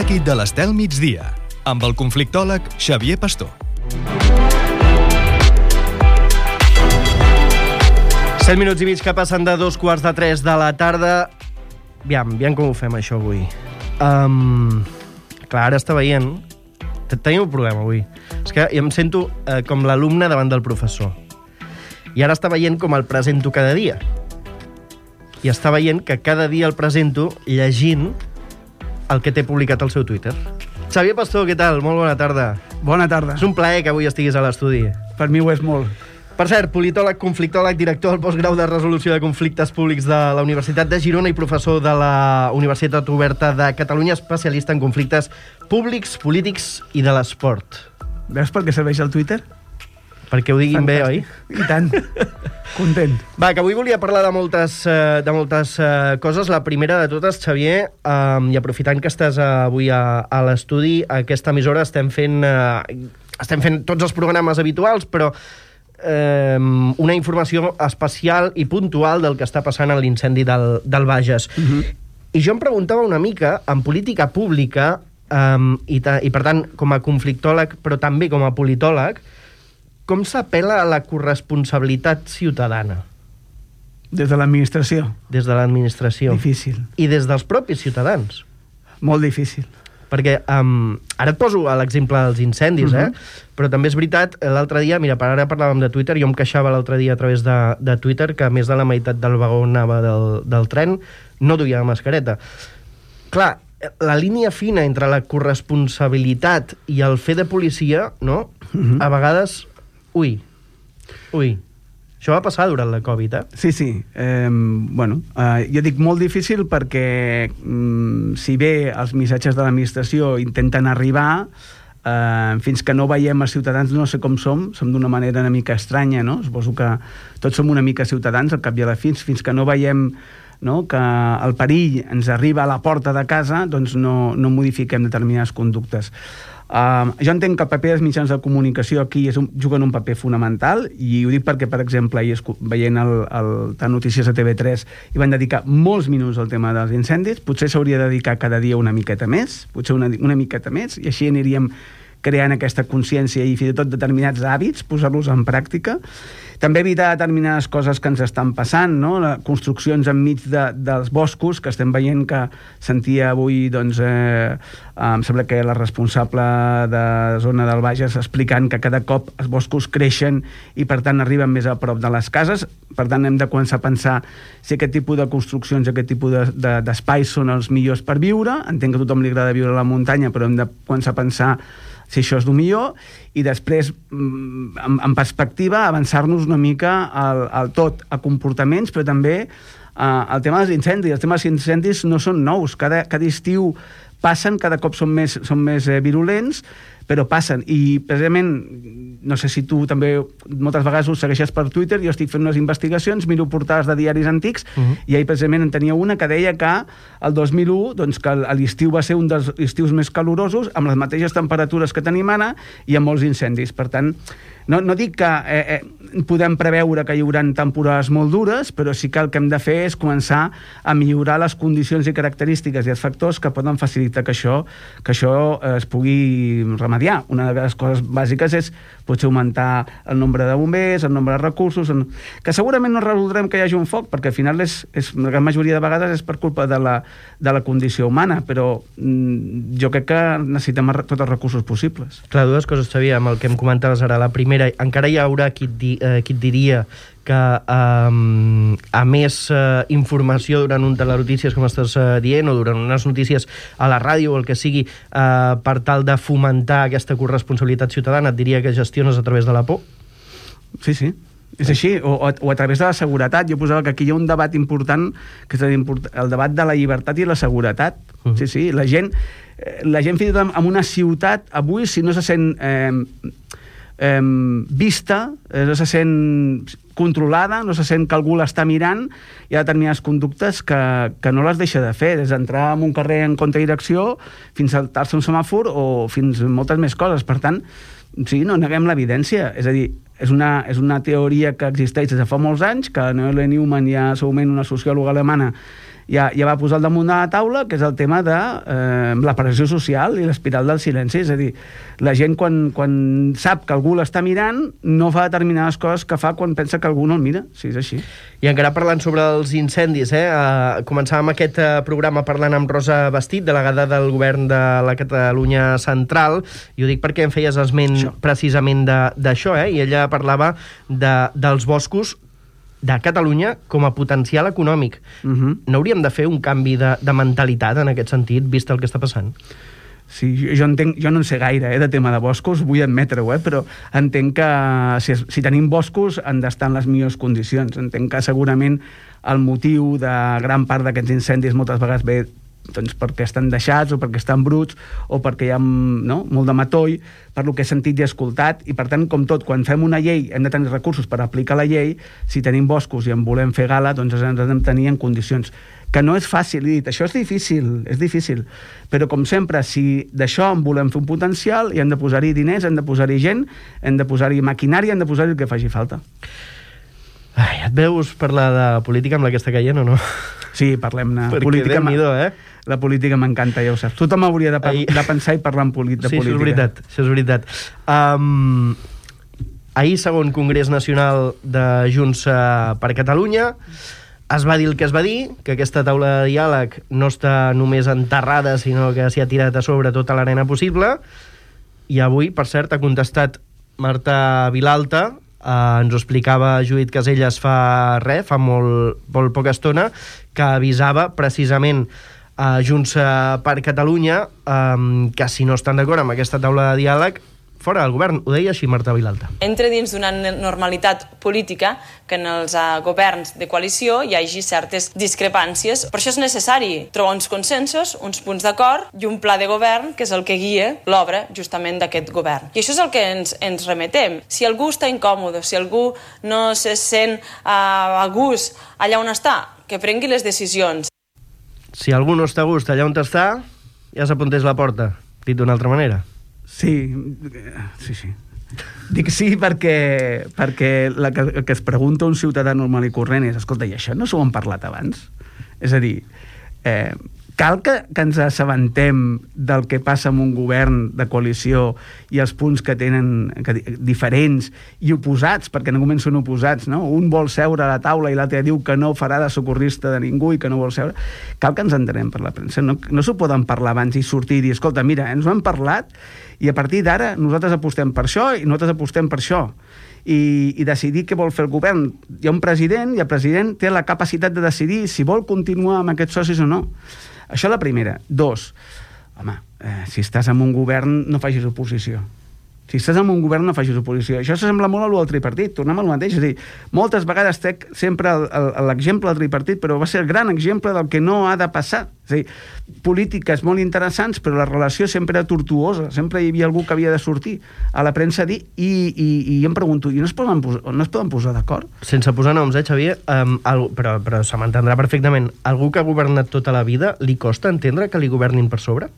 L'Àquid de l'Estel migdia, amb el conflictòleg Xavier Pastor. 7 minuts i mig que passen de 2:15 de la tarda. Aviam com ho fem, això, avui. Clar, ara està veient... Tenim un problema, avui. És que em sento com l'alumne davant del professor. I ara està veient com el presento cada dia. I està veient que cada dia el presento llegint el que té publicat al seu Twitter. Xavier Pastor, què tal? Molt bona tarda. Bona tarda. És un plaer que avui estiguis a l'estudi. Per mi ho és molt. Per cert, politòleg, conflictòleg, director del postgrau de resolució de conflictes públics de la Universitat de Girona i professor de la Universitat Oberta de Catalunya, especialista en conflictes públics, polítics i de l'esport. Veus per què serveix el Twitter? Perquè ho diguin bé, oi? I tant. Content. Va, que avui volia parlar de moltes coses. La primera de totes, Xavier, i aprofitant que estàs avui a l'estudi, a aquesta emissora estem fent tots els programes habituals, però una informació especial i puntual del que està passant en l'incendi del Bages. I jo em preguntava una mica, en política pública, i per tant, com a conflictòleg, però també com a politòleg, com s'apel·la a la corresponsabilitat ciutadana? Des de l'administració. Des de l'administració. Difícil. I des dels propis ciutadans. Molt difícil. Perquè ara et poso l'exemple dels incendis, però també és veritat, l'altre dia, mira, ara parlàvem de Twitter, jo em queixava l'altre dia a través de Twitter que més de la meitat del vagó on anava del tren no duia mascareta. Clar, la línia fina entre la corresponsabilitat i el fer de policia, no? A vegades... Ui. Això va passar durant la Covid, Sí. Jo dic molt difícil perquè si bé els missatges de l'administració intenten arribar, fins que no veiem els ciutadans no sé com som d'una manera una mica estranya, no? Suposo que tots som una mica ciutadans al cap i a la fi, fins que no veiem que el perill ens arriba a la porta de casa, doncs no modifiquem determinades conductes. Jo entenc que el paper dels mitjans de comunicació aquí juguen un paper fonamental, i ho dic perquè, per exemple, ahir veient el Notícies de TV3 hi van dedicar molts minuts al tema dels incendis. Potser s'hauria de dedicar cada dia una miqueta més, i així aniríem creant aquesta consciència i fins i tot determinats hàbits, posar-los en pràctica. També evitar determinades coses que ens estan passant, no? Construccions enmig dels boscos, que estem veient que sentia avui, doncs, em sembla que la responsable de zona del Bages explicant que cada cop els boscos creixen i per tant arriben més a prop de les cases. Per tant hem de començar a pensar si aquest tipus de construccions, aquest tipus d'espais són els millors per viure. Entenc que a tothom li agrada viure a la muntanya, però hem de començar a pensar si això és el millor, i després, en perspectiva, avançar-nos una mica al tot, a comportaments, però també al tema dels incendis. Els temes dels incendis no són nous, cada estiu passen, cada cop són més virulents, però passen. I precisament, no sé si tu també moltes vegades ho segueixes per Twitter, jo estic fent unes investigacions, miro portades de diaris antics, i ahir precisament en tenia una que deia que el 2001, doncs, que l'estiu va ser un dels estius més calorosos, amb les mateixes temperatures que tenim ara, i amb molts incendis. Per tant, no dic que podem preveure que hi haurà temporades molt dures, però sí que el que hem de fer és començar a millorar les condicions i característiques i els factors que poden facilitar que això es pugui remediar. Una de les coses bàsiques és potser augmentar el nombre de bombers, el nombre de recursos, que segurament no resoldrem que hi hagi un foc, perquè al final la gran majoria de vegades és per culpa de la condició humana, però jo crec que necessitem tots els recursos possibles. Clar, dues coses, Xavier, amb el que em comentaves ara. La primera, encara hi haurà qui et diria que a més informació durant un telenotícies, com estàs dient, o durant unes notícies a la ràdio o el que sigui, per tal de fomentar aquesta corresponsabilitat ciutadana, et diria que gestiones a través de la por? Sí. És així, o a través de la seguretat. Jo posava que aquí hi ha un debat important, que és el debat de la llibertat i la seguretat. Sí, la gent fins i tot en una ciutat, avui, si no se sent vista, no se sent controlada, no se sent que algú l'està mirant, hi ha determinades conductes que no les deixa de fer, des d'entrar en un carrer en contradirecció fins a saltar-se un semàfor o fins moltes més coses. Per tant, sí, no neguem l'evidència. És a dir, és una teoria que existeix des de fa molts anys, que Noelle Neumann, ja segurament una sociòloga alemana, ja va posar al damunt de la taula, que és el tema de la pressió social i l'espiral del silenci. És a dir, la gent quan sap que algú l'està mirant no fa determinades coses que fa quan pensa que algú no el mira. Sí, és així. I encara parlant sobre els incendis, començàvem aquest programa parlant amb Rosa Bastit, delegada del govern de la Catalunya Central, i ho dic perquè em feies esment precisament d'això, i ella parlava dels boscos de Catalunya com a potencial econòmic. No hauríem de fer un canvi de mentalitat en aquest sentit, vist el que està passant? Sí, jo no en sé gaire de tema de boscos, vull admetre-ho, però entenc que si tenim boscos han d'estar en les millors condicions. Entenc que segurament el motiu de gran part d'aquests incendis moltes vegades ve doncs perquè estan deixats o perquè estan bruts o perquè hi ha molt de matoll, per lo que he sentit i escoltat, i per tant, com tot, quan fem una llei hem de tenir recursos per aplicar la llei. Si tenim boscos i en volem fer gala, doncs ens hem de tenir en condicions. Que no és fàcil, he dit, això és difícil, però com sempre, si d'això en volem fer un potencial, hi hem de posar-hi diners, hem de posar-hi gent, hem de posar-hi maquinària, hem de posar-hi el que faci falta. Et veus parlar de política amb la que està caient o no? Sí, parlem-ne. Perquè Déu-n'hi-do, La política m'encanta, ja ho saps. Tothom hauria de pensar i parlar de política. Sí, això és veritat. Ahir, segon Congrés Nacional de Junts per Catalunya, es va dir el que es va dir, que aquesta taula de diàleg no està només enterrada, sinó que s'hi ha tirat a sobre tota l'arena possible, i avui, per cert, ha contestat Marta Vilalta, ens ho explicava Judit Caselles fa molt poca estona, que avisava precisament a Junts per Catalunya que si no estan d'acord amb aquesta taula de diàleg, fora del govern. Ho deia així Marta Vilalta. Entra dins d'una normalitat política que en els governs de coalició hi hagi certes discrepàncies. Per això és necessari trobar uns consensos, uns punts d'acord i un pla de govern que és el que guia l'obra justament d'aquest govern. I això és el que ens remetem. Si algú està incòmode, si algú no se sent a gust allà on està, que prengui les decisions. Si algú no està a gust allà on està, ja s'apuntés la porta, dit d'una altra manera. Sí. Dic sí perquè el que es pregunta un ciutadà normal i corrent és, escolta, i això no s'ho han parlat abans? És a dir, cal que ens assabentem del que passa amb un govern de coalició i els punts que tenen diferents i oposats, perquè en un moment són oposats, no? Un vol seure a la taula i l'altre diu que no farà de socorrista de ningú i que no vol seure. Cal que ens entenem per la premsa. No s'ho poden parlar abans i sortir i dir, escolta, mira, ens ho hem parlat i a partir d'ara nosaltres apostem per això i nosaltres apostem per això. I decidir què vol fer el govern. Hi ha un president i el president té la capacitat de decidir si vol continuar amb aquests socis o no. Això la primera. 2, home, si estàs en un govern no facis oposició. Si estàs en un govern no facis oposició. Això s'assembla molt a lo del tripartit. Tornem al mateix. És a dir, moltes vegades trec sempre l'exemple del tripartit, però va ser el gran exemple del que no ha de passar. És a dir, polítiques molt interessants, però la relació sempre era tortuosa. Sempre hi havia algú que havia de sortir a la premsa a dir i em pregunto, i no es poden posar d'acord? Sense posar noms, Xavier, però se m'entendrà perfectament. Algú que ha governat tota la vida, li costa entendre que li governin per sobre?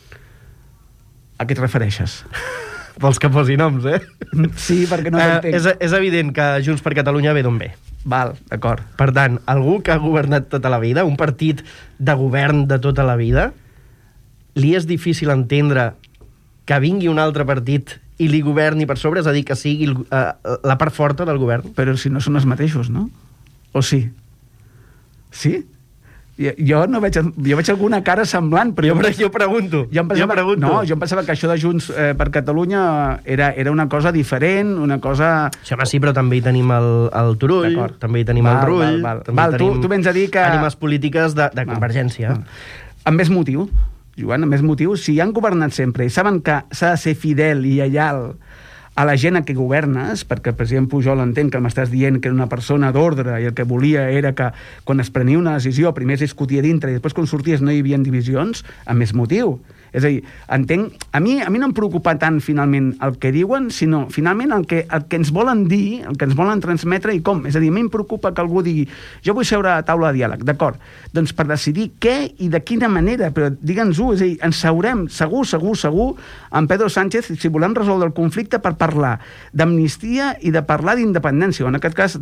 A què et refereixes? Vols que posi noms, Sí, perquè no t'entenc. És evident que Junts per Catalunya ve d'on ve. Val, d'acord. Per tant, algú que ha governat tota la vida, un partit de govern de tota la vida, li és difícil entendre que vingui un altre partit i li governi per sobre, és a dir, que sigui la part forta del govern? Però si no són els mateixos, no? O sí? Sí? Jo veig alguna cara semblant, però jo pregunto. Jo em pensava que això de Junts per Catalunya era una cosa diferent, una cosa... Sí, home, sí, però també hi tenim el Turull, també hi tenim el Rull, també tenim tu vens a dir que... ànimes polítiques de Convergència. Amb més motiu, Joan, amb més motiu, si han governat sempre i saben que s'ha de ser fidel i lleial a la gent a què governes, perquè el president Pujol entén que m'estàs dient que era una persona d'ordre i el que volia era que quan es prenia una decisió primer es discutia dintre i després quan sorties no hi havia divisions, amb més motiu. És a dir, entenc... A mi no em preocupa tant, finalment, el que diuen, sinó, finalment, el que ens volen dir, el que ens volen transmetre i com. És a dir, a mi em preocupa que algú digui jo vull seure a la taula de diàleg, d'acord. Doncs per decidir què i de quina manera, però digue'ns-ho, és a dir, ens seurem segur, amb Pedro Sánchez, si volem resoldre el conflicte per parlar d'amnistia i de parlar d'independència, o en aquest cas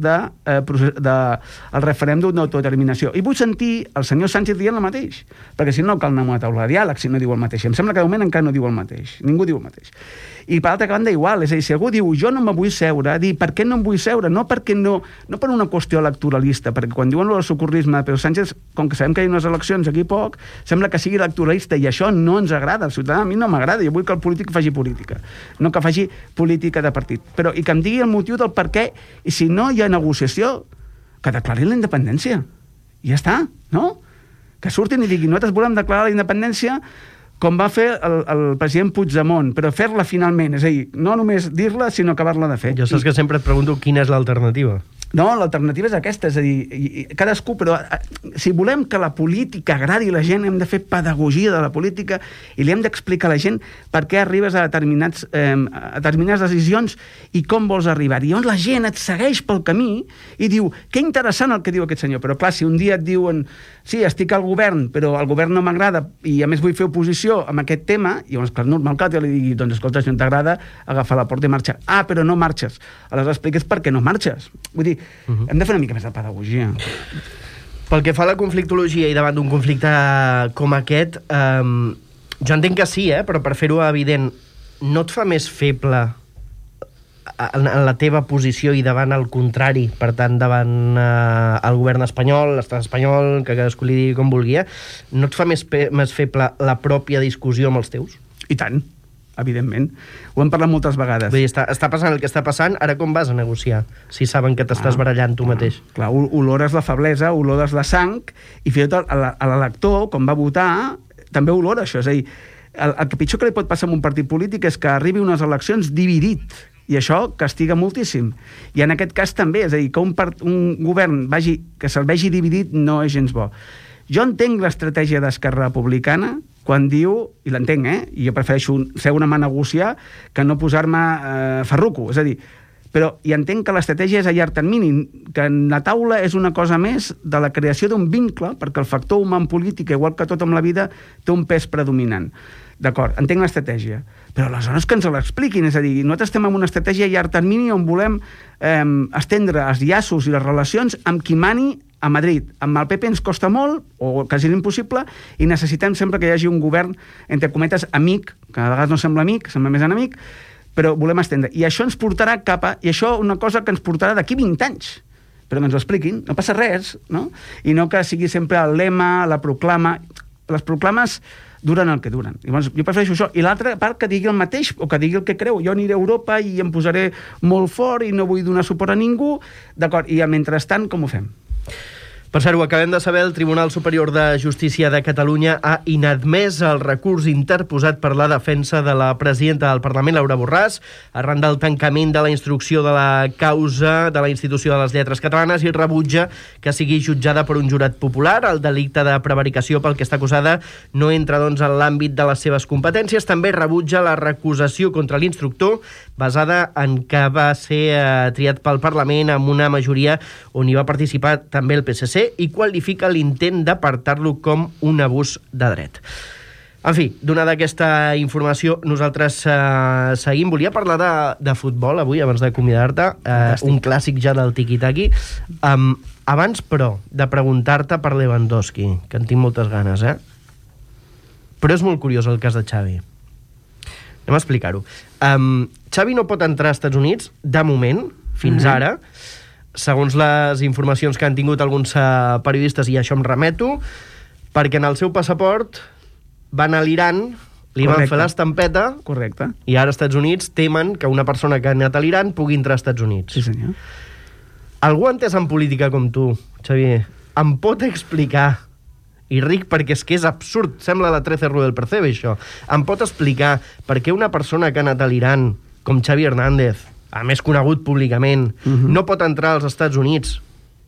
el referèndum d'autodeterminació. I vull sentir el senyor Sánchez dient el mateix, perquè si no cal anar a una taula de diàleg si no diu el mateix. Em sembla que de moment encara no diu el mateix. Ningú diu el mateix. I per altra banda igual, és a dir, si algú diu jo no me vull seure, dir per què no em vull seure, no per una qüestió electoralista, perquè quan diuen el socorrisme de Pedro Sánchez, com que sabem que hi ha unes eleccions aquí poc, sembla que sigui electoralista i això no ens agrada, al ciutadà a mi no m'agrada, jo vull que el polític faci política, no que faci política de partit, però i que em digui el motiu del per què, i si no hi ha negociació, que declari la independència, i ja està, no? Que surtin i diguin nosaltres volem declarar la independència com va fer el president Puigdemont, però fer-la finalment, és a dir, no només dir-la, sinó acabar-la de fer. Jo saps que sempre et pregunto quina és l'alternativa. No, l'alternativa és aquesta, és a dir, cadascú, però si volem que la política agradi a la gent, hem de fer pedagogia de la política i li hem d'explicar a la gent per què arribes a determinades decisions i com vols arribar. I llavors la gent et segueix pel camí i diu, que interessant el que diu aquest senyor, però clar, si un dia et diuen sí, estic al govern, però el govern no m'agrada i a més vull fer oposició amb aquest tema, i llavors, clar, normal que jo li digui, doncs escolta, si no t'agrada, agafa la porta i marxa. Ah, però no marxes. Aleshores expliques per què no marxes. Vull dir, hem de fer una mica més de pedagogia. Pel que fa a la conflictologia i davant d'un conflicte com aquest, jo entenc que sí, però per fer-ho evident, no et fa més feble en la teva posició i davant el contrari, per tant, davant el govern espanyol, l'estat espanyol, que cadascú li digui com vulgui, no et fa més feble la pròpia discussió amb els teus? I tant, evidentment. Ho hem parlat moltes vegades. Vull dir, està passant el que està passant, ara com vas a negociar, si saben que t'estàs barallant tu mateix? Clar, olores la feblesa, olores la sang, i fins i tot l'elector, quan va votar, també olora això. És a dir, el que pitjor que li pot passar a un partit polític és que arribi unes eleccions dividit, i això castiga moltíssim. I en aquest cas també, és a dir, que un govern que se'l vegi dividit no és gens bo. Jo entenc l'estratègia d'Esquerra Republicana quan diu, i l'entenc, i jo prefereixo seure a negociar que no posar-me ferruco, és a dir, però i entenc que l'estratègia és a llarg termini, que en la taula és una cosa més de la creació d'un vincle, perquè el factor humà en política, igual que tot amb la vida, té un pes predominant. D'acord, entenc l'estratègia, però aleshores que ens l'expliquin, és a dir, nosaltres estem en una estratègia a llarg termini on volem estendre els llaços i les relacions amb qui mani a Madrid. Amb el PP ens costa molt, o quasi impossible, i necessitem sempre que hi hagi un govern, entre cometes, amic, que a vegades no sembla amic, sembla més enemic, però volem estendre. I això ens portarà i això una cosa que ens portarà d'aquí 20 anys, però que ens ho expliquin, no passa res, no? I no que sigui sempre el lema, la proclama. Les proclames duren el que duren. Llavors, jo prefereixo això. I l'altra part que digui el mateix, o que digui el que creu. Jo aniré a Europa i em posaré molt fort i no vull donar suport a ningú. D'acord, i mentrestant, com ho fem? Per cert, ho acabem de saber, el Tribunal Superior de Justícia de Catalunya ha inadmès el recurs interposat per la defensa de la presidenta del Parlament, Laura Borràs, arran del tancament de la instrucció de la causa de la Institució de les Lletres Catalanes, i rebutja que sigui jutjada per un jurat popular. El delicte de prevaricació pel que està acusada no entra, doncs, en l'àmbit de les seves competències. També rebutja la recusació contra l'instructor, basada en que va ser triat pel Parlament amb una majoria on hi va participar també el PSC, i qualifica l'intent d'apartar-lo com un abús de dret. En fi, donada aquesta informació, nosaltres seguim. Volia parlar de futbol avui, abans d'acomiadar-te, un clàssic ja del tiqui-taqui. Abans, però, de preguntar-te per Lewandowski, que en tinc moltes ganes, però és molt curiós el cas de Xavi. Anem a explicar-ho. Xavi no pot entrar als Estats Units, de moment, fins ara, segons les informacions que han tingut alguns periodistes, i això em remeto, perquè en el seu passaport van a l'Iran, li van fer l'estampeta, correcte, i ara als Estats Units temen que una persona que ha anat a l'Iran pugui entrar als Estats Units. Sí, senyor. Algú entès en política com tu, Xavier, em pot explicar, i ric perquè és que és absurd, sembla la 13 Rue del Percebe, això, em pot explicar per què una persona que ha anat a l'Iran, com Xavi Hernández, a més conegut públicament, no pot entrar als Estats Units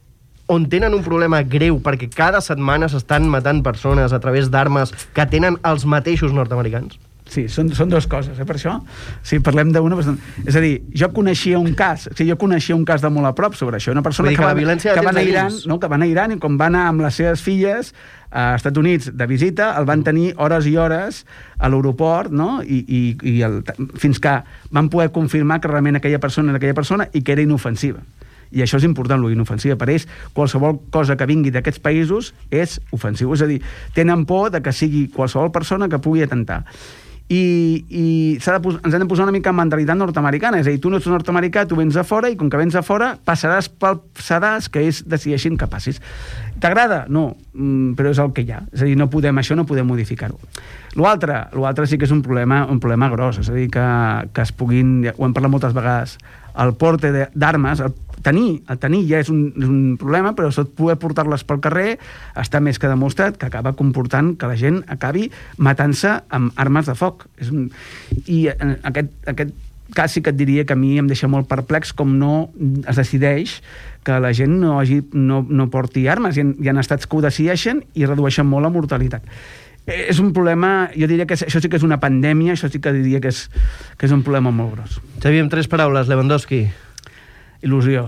on tenen un problema greu perquè cada setmana s'estan matant persones a través d'armes que tenen els mateixos nord-americans? Sí, són dues coses, per això. Si parlem d'una... És a dir, jo coneixia un cas de molt a prop sobre això, una persona que va anar a Iran i com va anar amb les seves filles a Estats Units de visita, el van tenir hores i hores a l'aeroport, no? Fins que van poder confirmar que realment aquella persona era aquella persona i que era inofensiva. I això és important, lo inofensiva. Per ells, qualsevol cosa que vingui d'aquests països és ofensiu. És a dir, tenen por de que sigui qualsevol persona que pugui atentar. I ens hem de posar una mica en mentalitat nord-americana, és a dir, tu no ets nord-americà, tu vens a fora i com que vens a fora passaràs pel sedàs que ells decideixin que passis. T'agrada? No, però és el que hi ha, és a dir, no podem modificar-ho. L'altre sí que és un problema gros, és a dir, que es puguin, ho hem parlat moltes vegades, el porte d'armes, el tenir ja és un problema, però poder portar-les pel carrer està més que demostrat que acaba comportant que la gent acabi matant-se amb armes de foc. I aquest cas sí que et diria que a mi em deixa molt perplex com no es decideix que la gent no porti armes. Hi ha estats que ho decideixen i redueixen molt la mortalitat. És un problema, jo diria que això sí que és una pandèmia, això sí que diria que és un problema molt gros. Xavi, amb 3 paraules, Lewandowski. Il·lusió.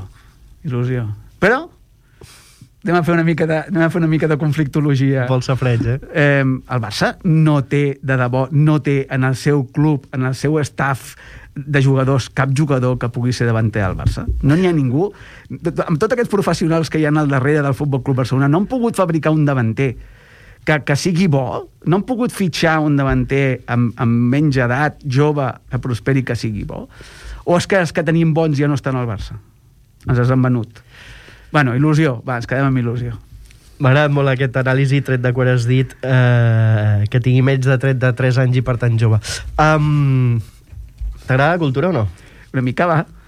Però anem a fer una mica de conflictologia. Vol safreig, El Barça no té, de debò, en el seu club, en el seu staff de jugadors, cap jugador que pugui ser davanter al Barça. No n'hi ha ningú. Amb tots aquests professionals que hi ha al darrere del Futbol Club Barcelona, no han pogut fabricar un davanter que sigui bo, no han pogut fitxar un davanter amb menys edat, jove, que prosperi, que sigui bo. O és que els que tenim bons ja no estan al Barça? Ens els han venut. Bueno, il·lusió. Va, ens quedem amb il·lusió. M'ha agradat molt aquest anàlisi tret de quan has dit que tingui menys de 3 anys i per tant jove. T'agrada la cultura o no? Una mica va.